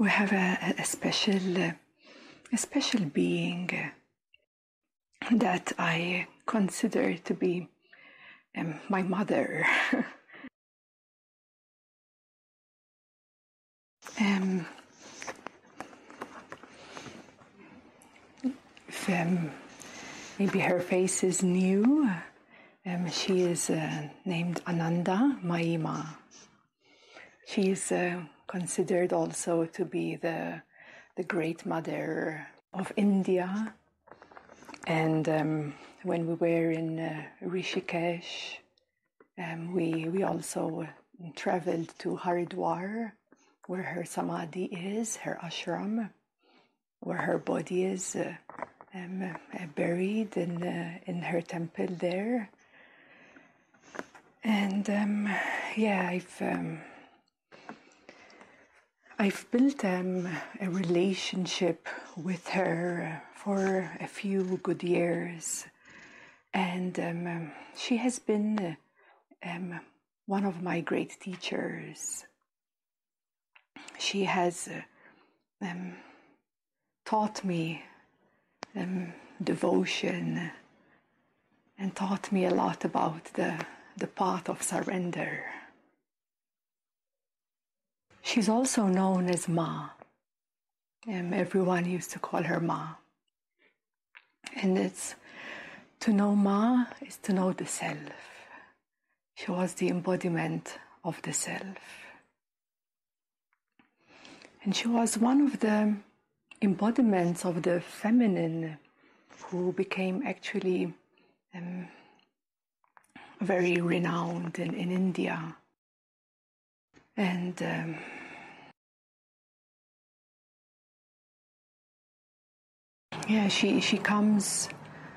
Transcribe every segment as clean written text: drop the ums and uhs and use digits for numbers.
we have a special being that I consider to be my mother. If maybe her face is new, she is named Ananda Mahima. She is considered also to be the great mother of India. And when we were in Rishikesh, we also traveled to Haridwar, where her samadhi is, her ashram, where her body is buried in her temple there. And I've built a relationship with her for a few good years, and she has been one of my great teachers. She has taught me devotion and taught me a lot about the path of surrender. She's also known as Ma. Everyone used to call her Ma. And it's to know Ma is to know the self. She was the embodiment of the self. And she was one of the embodiments of the feminine who became actually very renowned in India. And she comes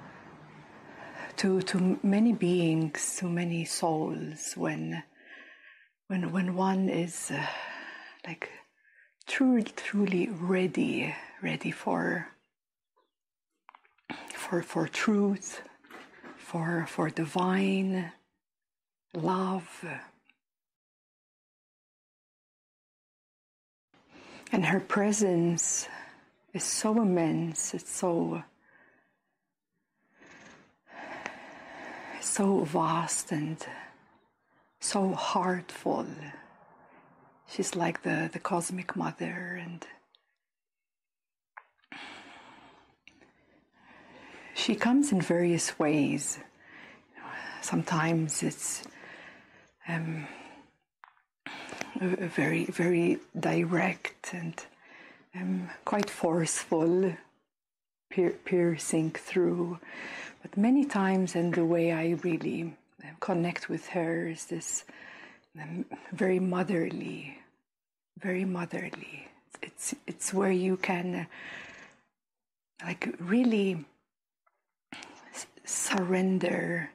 to many beings, to many souls when one is like truly ready for truth, for divine love. And her presence is so immense, it's so vast and so heartful. She's like the cosmic mother, and she comes in various ways. Sometimes it's very, very direct and quite forceful, piercing through. But many times, and the way I really connect with her is this very motherly, very motherly. It's where you can like really surrender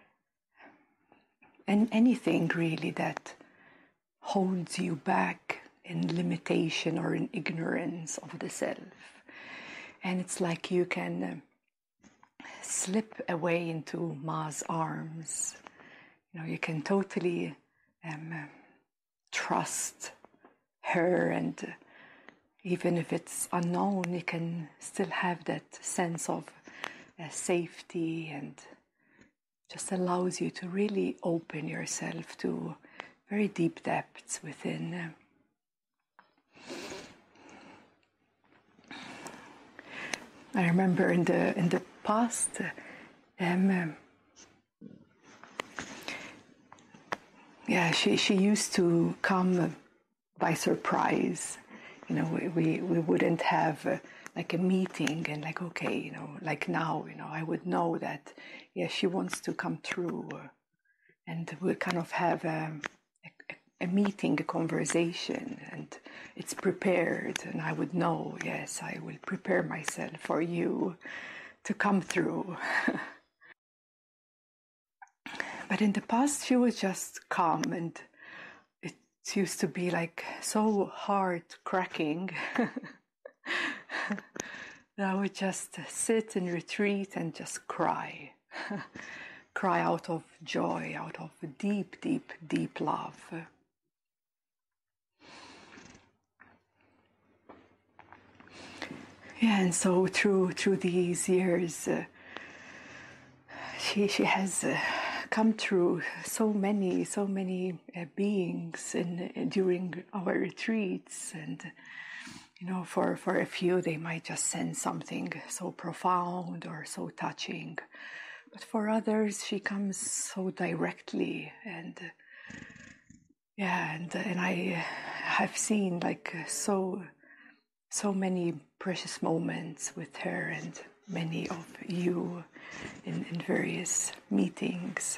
and anything really that holds you back in limitation or in ignorance of the self. And it's like you can slip away into Ma's arms. You can totally trust her, and even if it's unknown, you can still have that sense of safety, and just allows you to really open yourself to very deep depths within. I remember in the past, she used to come by surprise. We wouldn't have like a meeting and like, okay, like now, I would know that, she wants to come through, and we'll kind of have a meeting, a conversation, and it's prepared, and I would know, yes, I will prepare myself for you to come through. But in the past, she would just come, and it used to be like so heart cracking. I would just sit and retreat and just cry. Cry out of joy, out of deep, deep, deep love. Yeah, and so through these years, she has come through so many beings during our retreats, and for a few they might just sense something so profound or so touching, but for others she comes so directly, and and I have seen so many precious moments with her and many of you in various meetings.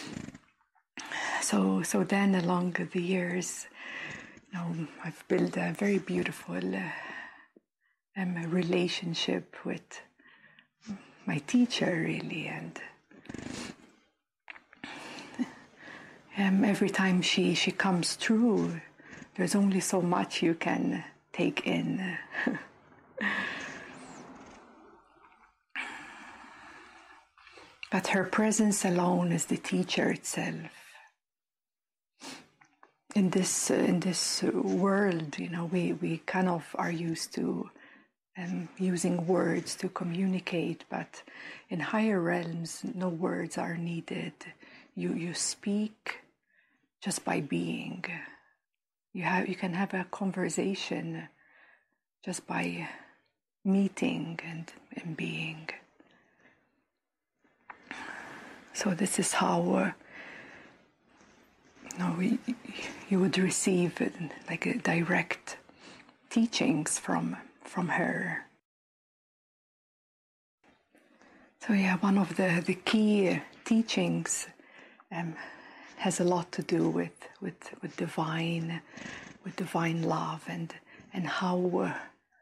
So then along the years, I've built a very beautiful relationship with my teacher, really, and every time she comes through, there's only so much you can take in. But her presence alone is the teacher itself. In this world, we kind of are used to using words to communicate, but in higher realms, no words are needed. You speak just by being. You can have a conversation just by meeting and being. So this is how you would receive like a direct teachings from her. So one of the key teachings has a lot to do with divine love and how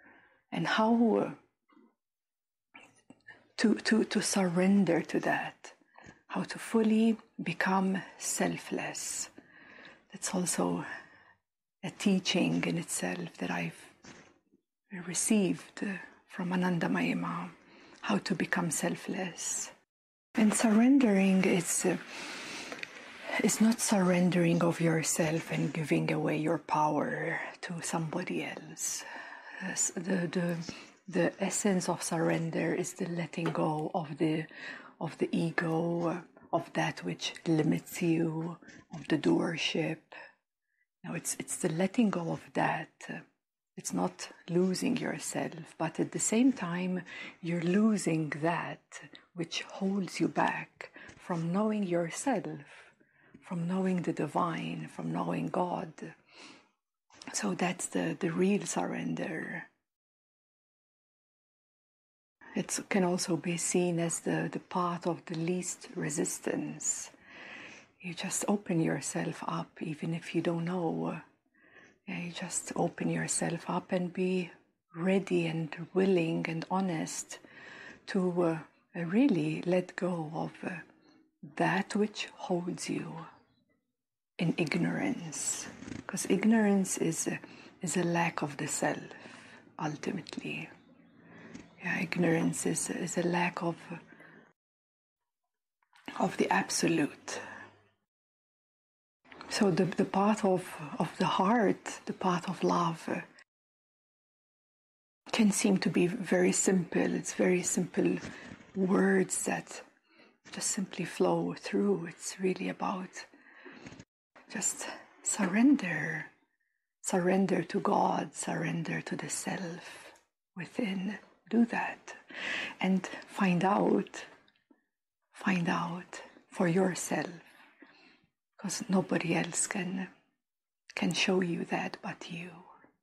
to surrender to that, how to fully become selfless. That's also a teaching in itself that I've received from Anandamayi Ma, how to become selfless. And surrendering is not surrendering of yourself and giving away your power to somebody else. The essence of surrender is the letting go of the ego, of that which limits you, of the doership. It's the letting go of that. It's not losing yourself, but at the same time, you're losing that which holds you back from knowing yourself, from knowing the divine, from knowing God. So that's the real surrender. It can also be seen as the path of the least resistance. You just open yourself up, even if you don't know. You just open yourself up and be ready and willing and honest to really let go of that which holds you in ignorance. Because ignorance is a lack of the self, ultimately. Ignorance is a lack of the absolute. So the path of the heart, the path of love, can seem to be very simple. It's very simple words that just simply flow through. It's really about just surrender. Surrender to God, surrender to the self within. Do that and find out for yourself, because nobody else can show you that but you.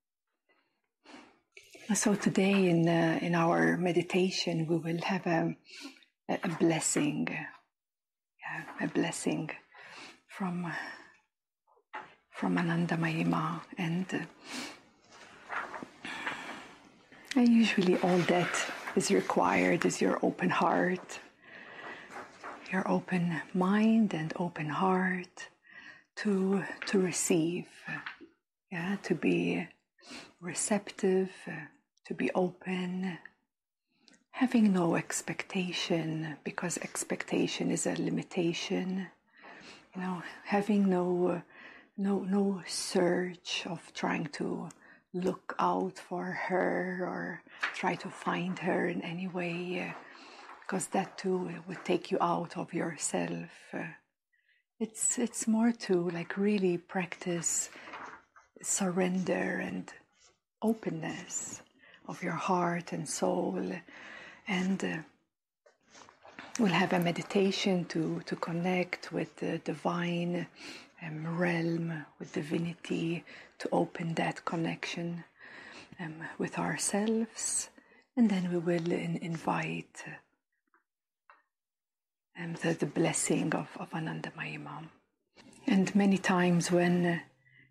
So today in our meditation we will have a blessing, a blessing from Anandamayi Ma, and usually all that is required is your open heart, your open mind and open heart to receive, to be receptive, to be open, having no expectation, because expectation is a limitation. Having no search of trying to look out for her or try to find her in any way, because that too would take you out of yourself. It's more to like really practice surrender and openness of your heart and soul, and we'll have a meditation to connect with the divine realm, with divinity, to open that connection with ourselves, and then we will invite the blessing of Anandamayi Mom. And many times when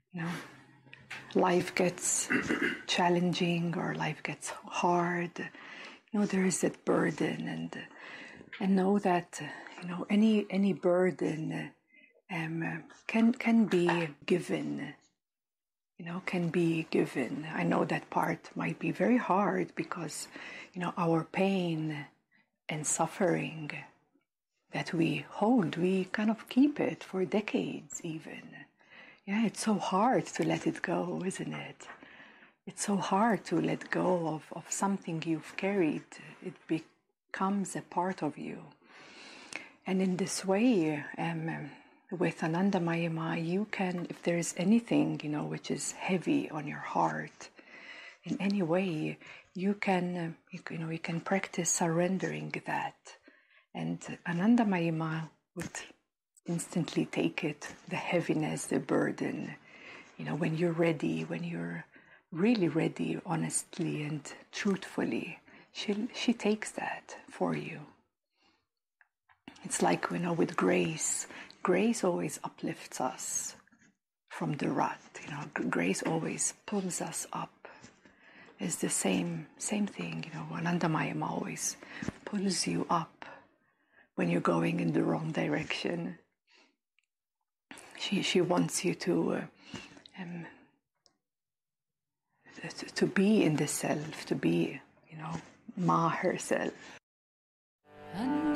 life gets challenging or life gets hard, there is that burden, and know that any burden can be given. Can be given. I know that part might be very hard because our pain and suffering that we hold, we kind of keep it for decades even. Yeah, it's so hard to let it go, isn't it? It's so hard to let go of something you've carried. It becomes a part of you. And in this way, with Anandamayi Ma, you can, if there is anything, which is heavy on your heart, in any way, you can practice surrendering that. And Anandamayi Ma would instantly take it, the heaviness, the burden. When you're ready, when you're really ready, honestly and truthfully, she takes that for you. It's like, with grace. Grace always uplifts us from the rut. Grace always pulls us up. It's the same thing. Anandamayi Ma always pulls you up when you're going in the wrong direction. She wants you to be in the self, to be, Ma herself.